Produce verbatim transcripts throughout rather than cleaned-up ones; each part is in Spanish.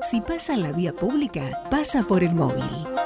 Si pasa en la vía pública, pasa por el móvil.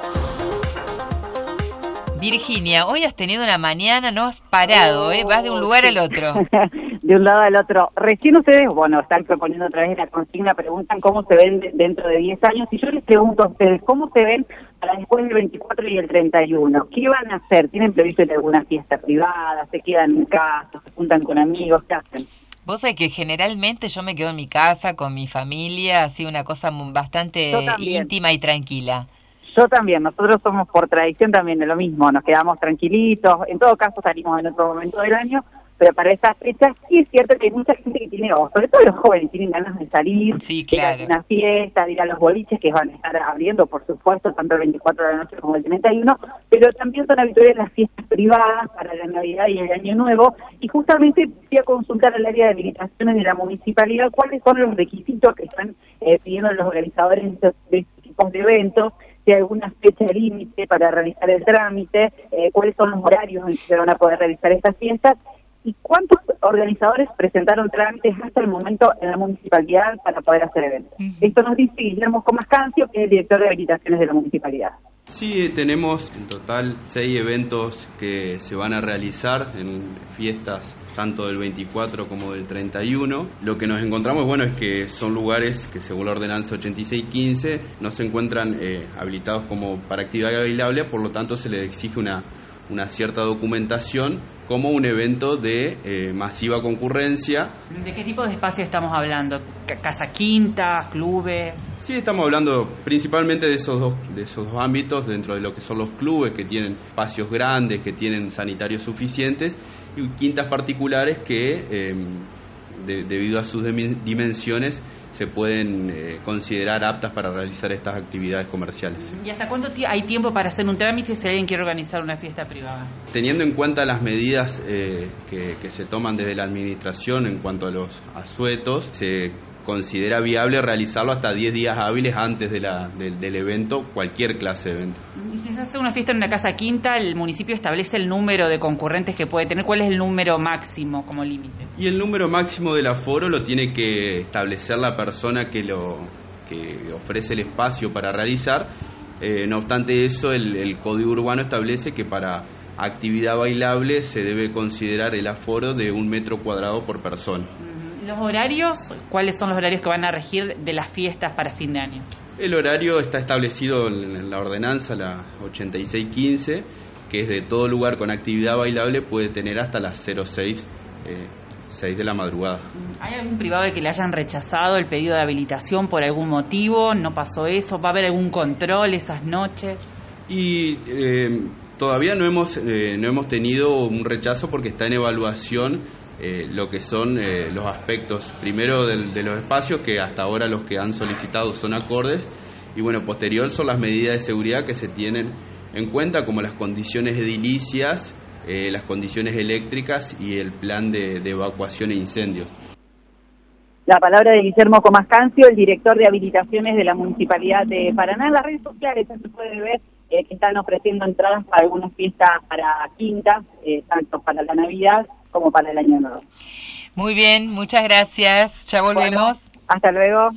Virginia, hoy has tenido una mañana, no has parado, ¿eh? Vas de un lugar al otro. De un lado al otro. Recién ustedes, bueno, están proponiendo otra vez la consigna, preguntan cómo se ven de, dentro de diez años, y yo les pregunto a ustedes, ¿cómo se ven para después del veinticuatro y el treinta y uno? ¿Qué van a hacer? ¿Tienen previsto ir a alguna fiesta privada? ¿Se quedan en casa? ¿Se juntan con amigos? ¿Qué hacen? Vos sabés que generalmente yo me quedo en mi casa con mi familia, así una cosa bastante íntima y tranquila. Yo también, nosotros somos por tradición también de lo mismo, nos quedamos tranquilitos, en todo caso salimos en otro momento del año, pero para esas fechas sí es cierto que hay mucha gente que tiene, o sobre todo los jóvenes, tienen ganas de salir, sí, claro, de ir a una fiesta, de ir a los boliches que van a estar abriendo, por supuesto, tanto el veinticuatro de la noche como el treinta y uno, pero también son habituales las fiestas privadas para la Navidad y el Año Nuevo, y justamente fui a consultar al área de habilitaciones de la municipalidad cuáles son los requisitos que están eh, pidiendo los organizadores de estos, de estos tipos de eventos, si hay alguna fecha límite para realizar el trámite, eh, cuáles son los horarios en que se van a poder realizar estas fiestas, y cuántos organizadores presentaron trámites hasta el momento en la municipalidad para poder hacer eventos. Uh-huh. Esto nos dice Guillermo Comascancio, que es el director de habilitaciones de la municipalidad. Sí, tenemos en total seis eventos que se van a realizar en fiestas tanto del veinticuatro como del treinta y uno. Lo que nos encontramos, bueno, es que son lugares que según la ordenanza ochenta y seis quince no se encuentran eh, habilitados como para actividad bailable, por lo tanto se les exige una, una cierta documentación como un evento de eh, masiva concurrencia. ¿De qué tipo de espacio estamos hablando? ¿Casa quinta, clubes? Sí, estamos hablando principalmente de esos dos, de esos dos ámbitos, dentro de lo que son los clubes, que tienen espacios grandes, que tienen sanitarios suficientes, y quintas particulares que, eh, de, debido a sus dimensiones, se pueden eh, considerar aptas para realizar estas actividades comerciales. ¿Y hasta cuánto t- hay tiempo para hacer un trámite si alguien quiere organizar una fiesta privada? Teniendo en cuenta las medidas eh, que, que se toman desde la administración en cuanto a los asuetos, se considera viable realizarlo hasta diez días hábiles antes de la, de, del evento, cualquier clase de evento. Y si se hace una fiesta en una casa quinta, el municipio establece el número de concurrentes que puede tener. ¿Cuál es el número máximo como límite? Y el número máximo del aforo lo tiene que establecer la persona que lo que ofrece el espacio para realizar. Eh, no obstante eso, el, el Código Urbano establece que para actividad bailable se debe considerar el aforo de un metro cuadrado por persona. ¿Los horarios? ¿Cuáles son los horarios que van a regir de las fiestas para fin de año? El horario está establecido en la ordenanza, la ochenta y seis quince, que es de todo lugar con actividad bailable puede tener hasta las cero seis, eh, seis de la madrugada. ¿Hay algún privado de que le hayan rechazado el pedido de habilitación por algún motivo? ¿No pasó eso? ¿Va a haber algún control esas noches? Y eh, todavía no hemos, eh, no hemos tenido un rechazo porque está en evaluación Eh, lo que son eh, los aspectos, primero del, de los espacios, que hasta ahora los que han solicitado son acordes, y bueno, posterior son las medidas de seguridad que se tienen en cuenta, como las condiciones edilicias, eh, las condiciones eléctricas y el plan de, de evacuación e incendios. La palabra de Guillermo Comascancio, el director de habilitaciones de la Municipalidad de Paraná. En las redes sociales se puede ver eh, que están ofreciendo entradas para algunas fiestas para quintas, eh, tanto para la Navidad como para el Año Nuevo. Muy bien, muchas gracias. Ya volvemos. Bueno, hasta luego.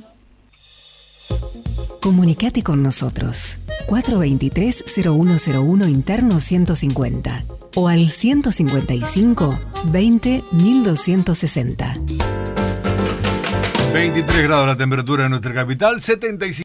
Comunicate con nosotros. cuatro dos tres, cero uno cero uno interno ciento cincuenta o al ciento cincuenta y cinco, veinte, mil doscientos sesenta. veintitrés grados la temperatura en nuestra capital, setenta y cinco